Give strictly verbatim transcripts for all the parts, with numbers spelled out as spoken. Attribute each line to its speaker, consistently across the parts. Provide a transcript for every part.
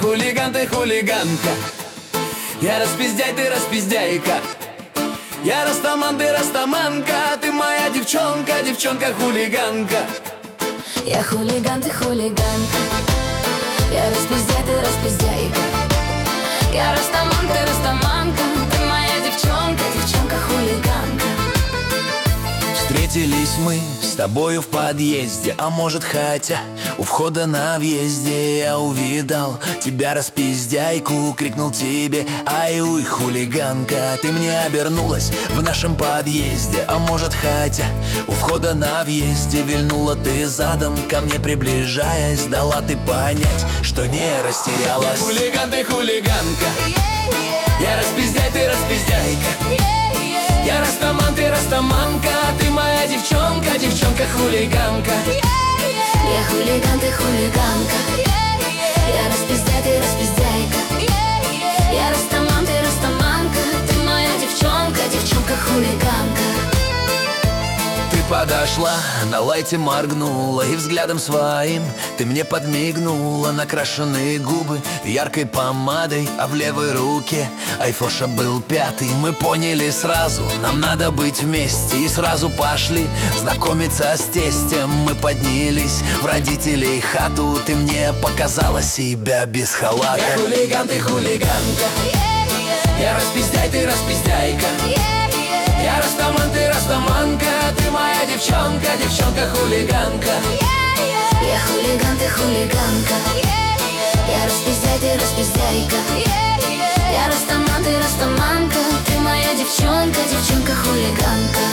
Speaker 1: хулиган, ты хулиганка. Я распиздяй, ты распиздяйка. Я растаман, ты растаманка. Ты моя девчонка, девчонка-хулиганка.
Speaker 2: Я хулиган, ты хулиганка. Я распиздяй, ты распиздяйка. Я растаман, ты растаманка. Ты моя девчонка, девчонка-хулиганка.
Speaker 1: Встретились мы с тобою в подъезде, а может хотя у входа на въезде. Я увидал тебя, распиздяйку, крикнул тебе: ай, уй, хулиганка. Ты мне обернулась в нашем подъезде, а может хотя у входа на въезде. Вильнула ты задом, ко мне приближаясь, дала ты понять, что не растерялась. Я хулиган, ты хулиганка. Я распиздяй, ты распиздяйка. Я растаман, ты растаманка. Ты моя девчонка, девчонка-хулиганка.
Speaker 2: Я хулиган, ты хулиганка. Я распиздяй, ты распиздяйка. Я растаман, ты растаманка. Ты моя девчонка, девчонка-хулиганка.
Speaker 1: Ты подошла, на лайте моргнула, и взглядом своим ты мне подмигнула. Накрашенные губы яркой помадой, а в левой руке айфоша был пятый. Мы поняли сразу, нам надо быть вместе, и сразу пошли знакомиться с тестем. Мы поднялись в родителей хату. Ты мне показала себя без халата. Я хулиган, ты хулиганка. Я распиздяй, ты распиздяйка. Я растаман, ты растаманка. Ты моя девчонка, девчонка-хулиганка.
Speaker 2: Я хулиган, ты хулиганка. Я распиздяй, ты распиздяйка. Я растаман, ты растаманка. Ты моя девчонка, девчонка-хулиганка.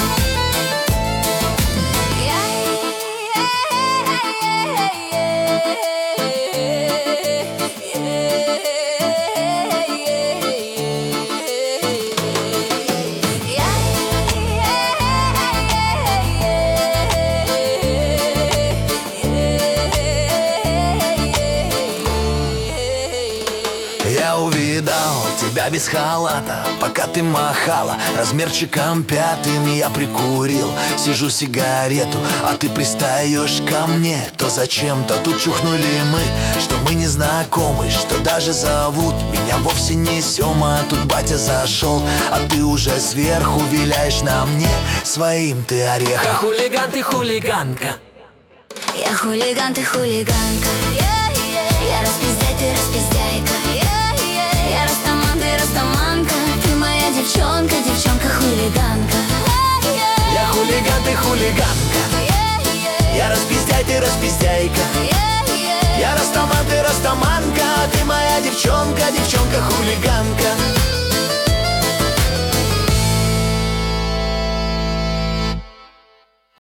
Speaker 1: Я увидал тебя без халата, пока ты махала размерчиком пятым. Я прикурил, сижу сигарету, а ты пристаешь ко мне. То зачем-то тут чухнули мы, что мы не знакомы, что даже зовут меня вовсе не Сёма. Тут батя зашел, а ты уже сверху виляешь на мне своим ты орехом. Я хулиган, ты хулиганка.
Speaker 2: Я хулиган, ты хулиганка. Я распиздяй, ты распиздяйка. Я растаман, ты растаманка. Ты моя девчонка, девчонка-хулиганка.
Speaker 1: Я хулиган, ты хулиганка. Я распиздяй, ты распиздяйка. Я растаман, ты растаманка. Ты моя девчонка, девчонка-хулиганка.